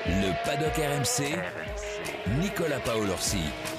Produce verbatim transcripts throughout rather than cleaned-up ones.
Le paddock R M C, Nicolas Paolorsi.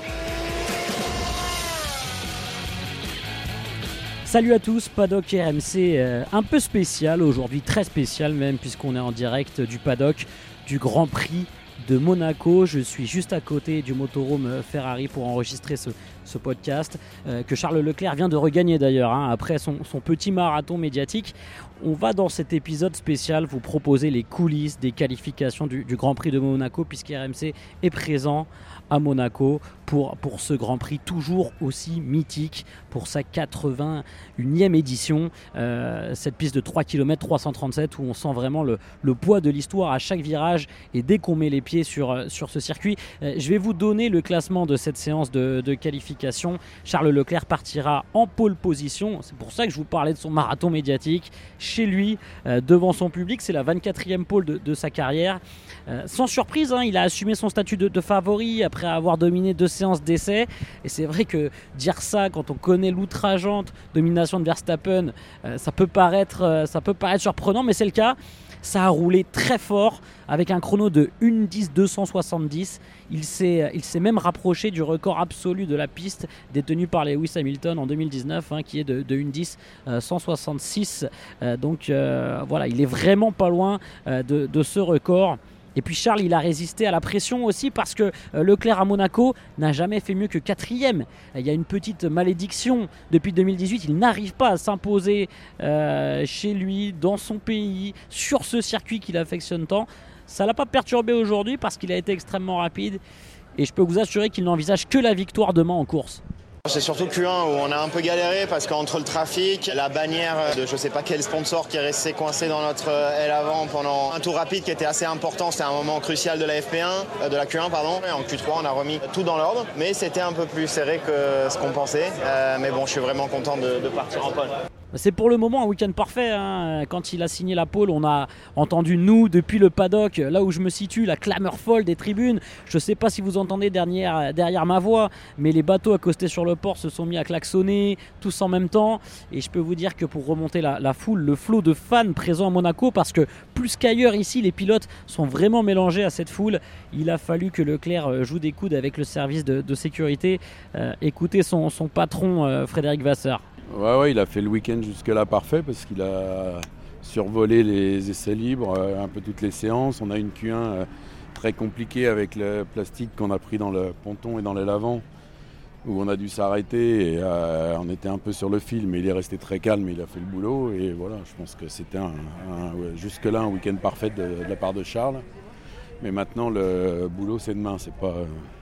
Salut à tous, paddock R M C euh, un peu spécial aujourd'hui, très spécial même, puisqu'on est en direct du paddock du Grand Prix de Monaco. Je suis juste à côté du motorhome Ferrari pour enregistrer ce, ce podcast euh, que Charles Leclerc vient de regagner d'ailleurs hein, après son, son petit marathon médiatique. On va dans cet épisode spécial vous proposer les coulisses des qualifications du, du Grand Prix de Monaco, puisque R M C est présent à Monaco pour, pour ce Grand Prix toujours aussi mythique pour sa quatre-vingt-unième édition. Euh, cette piste de trois kilomètres trois cent trente-sept où on sent vraiment le, le poids de l'histoire à chaque virage et dès qu'on met les pieds sur, sur ce circuit. Euh, je vais vous donner le classement de cette séance de, de qualification. Charles Leclerc partira en pole position. C'est pour ça que je vous parlais de son marathon médiatique. Chez lui, euh, devant son public, c'est la vingt-quatrième pole de, de sa carrière. Euh, sans surprise, hein, il a assumé son statut de, de favori après avoir dominé deux séances d'essai. Et c'est vrai que dire ça quand on connaît l'outrageante domination de Verstappen, euh, ça peut paraître, euh, ça peut paraître surprenant, mais c'est le cas. Ça a roulé très fort avec un chrono de une dix deux cent soixante-dix. Il s'est, il s'est même rapproché du record absolu de la piste détenu par Lewis Hamilton en deux mille dix-neuf, hein, qui est de, de une dix cent soixante-six. Euh, donc euh, voilà, il est vraiment pas loin euh, de, de ce record. Et puis Charles, il a résisté à la pression aussi parce que Leclerc à Monaco n'a jamais fait mieux que quatrième. Il y a une petite malédiction. Depuis deux mille dix-huit, il n'arrive pas à s'imposer euh, chez lui, dans son pays, sur ce circuit qu'il affectionne tant. Ça ne l'a pas perturbé aujourd'hui parce qu'il a été extrêmement rapide. Et je peux vous assurer qu'il n'envisage que la victoire demain en course. C'est surtout Q un où on a un peu galéré parce qu'entre le trafic, la bannière de je sais pas quel sponsor qui est resté coincé dans notre aile avant pendant un tour rapide qui était assez important, c'était un moment crucial de la F P un, de la Q un pardon, et en Q trois on a remis tout dans l'ordre, mais c'était un peu plus serré que ce qu'on pensait, euh, mais bon je suis vraiment content de, de partir en pole. C'est pour le moment un week-end parfait. Hein. Quand il a signé la pole, on a entendu, nous, depuis le paddock, là où je me situe, la clameur folle des tribunes. Je ne sais pas si vous entendez derrière, derrière ma voix, mais les bateaux accostés sur le port se sont mis à klaxonner, tous en même temps. Et je peux vous dire que pour remonter la, la foule, le flot de fans présents à Monaco, parce que plus qu'ailleurs ici, les pilotes sont vraiment mélangés à cette foule. Il a fallu que Leclerc joue des coudes avec le service de, de sécurité. Euh, écoutez son, son patron, euh, Frédéric Vasseur. Ouais, ouais, il a fait le week-end jusque-là parfait parce qu'il a survolé les essais libres, un peu toutes les séances. On a une Q un très compliquée avec le plastique qu'on a pris dans le ponton et dans l'aile avant, où on a dû s'arrêter et euh, on était un peu sur le fil, mais il est resté très calme, il a fait le boulot. Et voilà, je pense que c'était un, un, ouais, jusque-là un week-end parfait de, de la part de Charles. Mais maintenant, le boulot, c'est demain, c'est pas,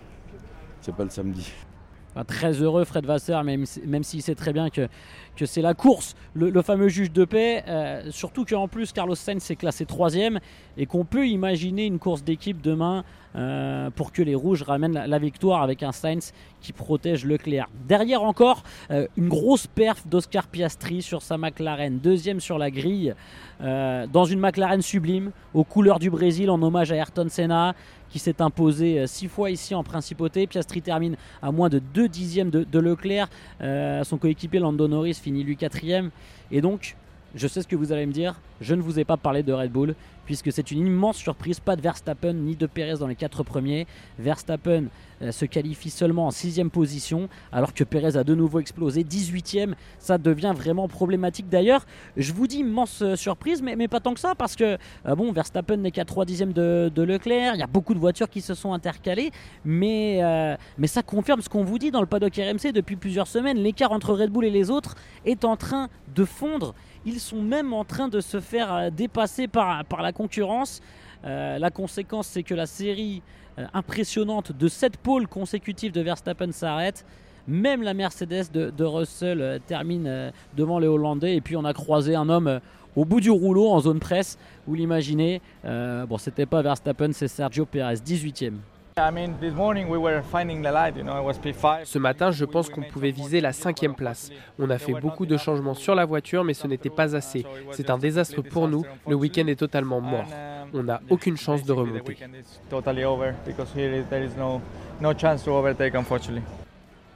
c'est pas le samedi. Enfin, très heureux Fred Vasseur, même, même s'il sait très bien que, que c'est la course, le, le fameux juge de paix, euh, surtout qu'en plus Carlos Sainz s'est classé troisième et qu'on peut imaginer une course d'équipe demain euh, pour que les rouges ramènent la, la victoire avec un Sainz qui protège Leclerc. Derrière encore, euh, une grosse perf d'Oscar Piastri sur sa McLaren, deuxième sur la grille, euh, dans une McLaren sublime, aux couleurs du Brésil en hommage à Ayrton Senna, qui s'est imposé six fois ici en principauté. Piastri termine à moins de deux dixièmes de, de Leclerc. Euh, son coéquipier Lando Norris finit lui quatrième. Et donc, je sais ce que vous allez me dire, je ne vous ai pas parlé de Red Bull, puisque c'est une immense surprise, pas de Verstappen ni de Perez dans les quatre premiers. Verstappen euh, se qualifie seulement en sixième position, alors que Perez a de nouveau explosé, dix-huitième. Ça devient vraiment problématique. D'ailleurs, je vous dis immense euh, surprise, mais, mais pas tant que ça, parce que euh, bon, Verstappen n'est qu'à trois dixièmes de, de Leclerc, il y a beaucoup de voitures qui se sont intercalées, mais, euh, mais ça confirme ce qu'on vous dit dans le paddock R M C depuis plusieurs semaines. L'écart entre Red Bull et les autres est en train de fondre. Ils sont même en train de se faire dépasser par, par la concurrence. Euh, la conséquence, c'est que la série euh, impressionnante de sept pôles consécutifs de Verstappen s'arrête. Même la Mercedes de, de Russell euh, termine euh, devant les Hollandais. Et puis on a croisé un homme euh, au bout du rouleau en zone presse. Vous l'imaginez. Euh, bon, c'était pas Verstappen, c'est Sergio Pérez, dix-huitième. Ce matin, je pense qu'on pouvait viser la cinquième place. On a fait beaucoup de changements sur la voiture, mais ce n'était pas assez. C'est un désastre pour nous. Le week-end est totalement mort. On n'a aucune chance de remonter.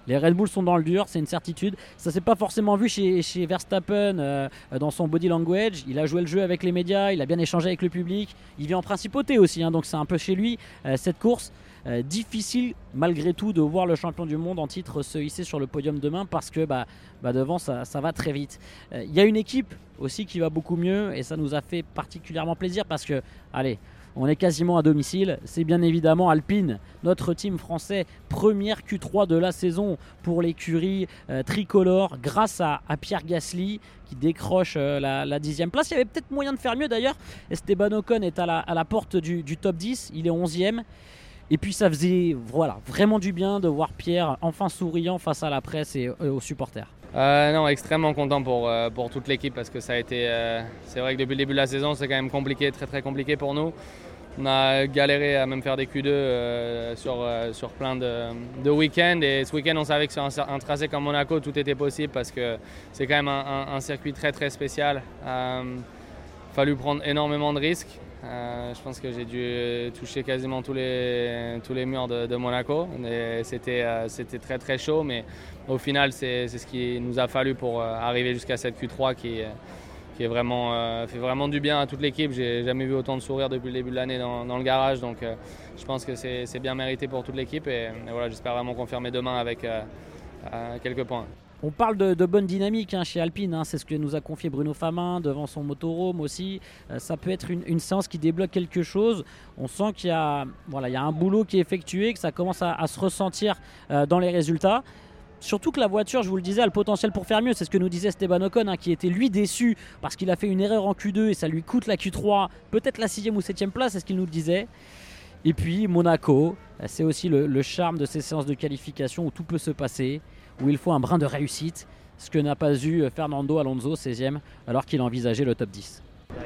Les Red Bull sont dans le dur, c'est une certitude. Ça s'est pas forcément vu chez, chez Verstappen euh, dans son body language. Il a joué le jeu avec les médias, il a bien échangé avec le public. Il vit en principauté aussi, hein, donc c'est un peu chez lui euh, cette course. Euh, difficile malgré tout de voir le champion du monde en titre se hisser sur le podium demain parce que bah, bah devant ça, ça va très vite. Il euh, y a une équipe aussi qui va beaucoup mieux et ça nous a fait particulièrement plaisir parce que, allez, on est quasiment à domicile, c'est bien évidemment Alpine, notre team français, première Q trois de la saison pour l'écurie euh, tricolore grâce à, à Pierre Gasly qui décroche euh, la, la dixième place. Il y avait peut-être moyen de faire mieux d'ailleurs. Esteban Ocon est à la, à la porte du, du top dix, il est onzième. Et puis ça faisait voilà, vraiment du bien de voir Pierre enfin souriant face à la presse et euh, aux supporters. Euh, non, extrêmement content pour, euh, pour toute l'équipe parce que ça a été, euh, c'est vrai que depuis le début de la saison, c'est quand même compliqué, très très compliqué pour nous. On a galéré à même faire des Q deux euh, sur, euh, sur plein de, de week-ends et ce week-end on savait que sur un, un tracé comme Monaco tout était possible parce que c'est quand même un, un, un circuit très très spécial. Il a euh, fallu prendre énormément de risques. Euh, je pense que j'ai dû toucher quasiment tous les, tous les murs de, de Monaco. Et c'était, euh, c'était très très chaud mais au final c'est, c'est ce qu'il nous a fallu pour euh, arriver jusqu'à cette Q trois qui qui est vraiment, euh, fait vraiment du bien à toute l'équipe. J'ai jamais vu autant de sourires depuis le début de l'année dans, dans le garage, donc euh, je pense que c'est, c'est bien mérité pour toute l'équipe et, et voilà, j'espère vraiment confirmer demain avec euh, euh, quelques points. On parle de, de bonne dynamique hein, chez Alpine, hein, c'est ce que nous a confié Bruno Famin devant son motorhome aussi. Euh, ça peut être une, une séance qui débloque quelque chose. On sent qu'il y a, voilà, il y a un boulot qui est effectué, que ça commence à, à se ressentir euh, dans les résultats. Surtout que la voiture, je vous le disais, a le potentiel pour faire mieux. C'est ce que nous disait Esteban Ocon, hein, qui était lui déçu parce qu'il a fait une erreur en Q deux et ça lui coûte la Q trois, peut-être la sixième ou septième place, c'est ce qu'il nous le disait. Et puis Monaco, c'est aussi le, le charme de ces séances de qualification où tout peut se passer, où il faut un brin de réussite, ce que n'a pas eu Fernando Alonso, seizième, alors qu'il envisageait le top dix.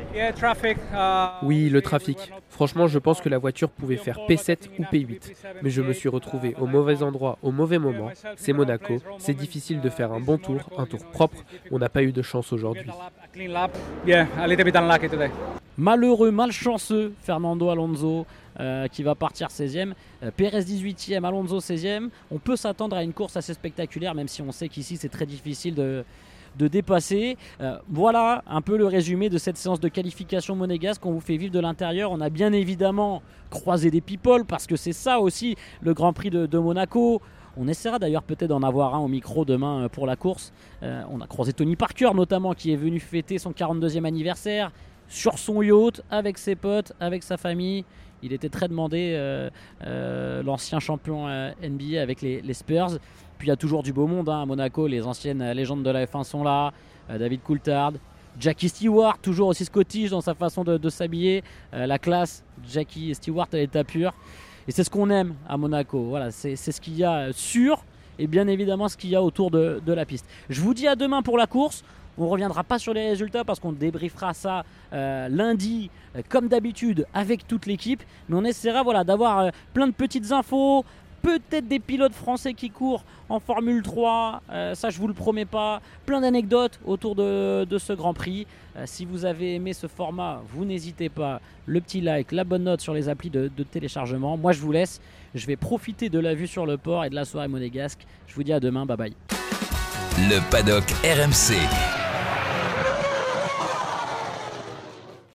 Oui, le trafic. Franchement, je pense que la voiture pouvait faire P sept ou P huit. Mais je me suis retrouvé au mauvais endroit, au mauvais moment. C'est Monaco. C'est difficile de faire un bon tour, un tour propre. On n'a pas eu de chance aujourd'hui. Malheureux, malchanceux, Fernando Alonso euh, qui va partir seizième. Euh, Pérez dix-huitième, Alonso seizième. On peut s'attendre à une course assez spectaculaire, même si on sait qu'ici c'est très difficile de... de dépasser. Euh, voilà un peu le résumé de cette séance de qualification monégasque qu'on vous fait vivre de l'intérieur. On a bien évidemment croisé des people parce que c'est ça aussi le Grand Prix de, de Monaco. On essaiera d'ailleurs peut-être d'en avoir un au micro demain pour la course. Euh, on a croisé Tony Parker notamment qui est venu fêter son quarante-deuxième anniversaire sur son yacht avec ses potes, avec sa famille. Il était très demandé, euh, euh, l'ancien champion euh, N B A avec les, les Spurs. Puis il y a toujours du beau monde hein, à Monaco, les anciennes légendes de la F un sont là, euh, David Coulthard, Jackie Stewart, toujours aussi scottish dans sa façon de, de s'habiller, euh, la classe, Jackie Stewart à l'état pur. Et c'est ce qu'on aime à Monaco, voilà, c'est, c'est ce qu'il y a sur et bien évidemment ce qu'il y a autour de, de la piste. Je vous dis à demain pour la course. On ne reviendra pas sur les résultats parce qu'on débriefera ça euh, lundi, euh, comme d'habitude, avec toute l'équipe. Mais on essaiera voilà, d'avoir euh, plein de petites infos, peut-être des pilotes français qui courent en Formule trois, euh, ça je vous le promets pas. Plein d'anecdotes autour de, de ce Grand Prix. Euh, si vous avez aimé ce format, vous n'hésitez pas. Le petit like, la bonne note sur les applis de, de téléchargement. Moi je vous laisse. Je vais profiter de la vue sur le port et de la soirée monégasque. Je vous dis à demain, bye bye. Le paddock R M C.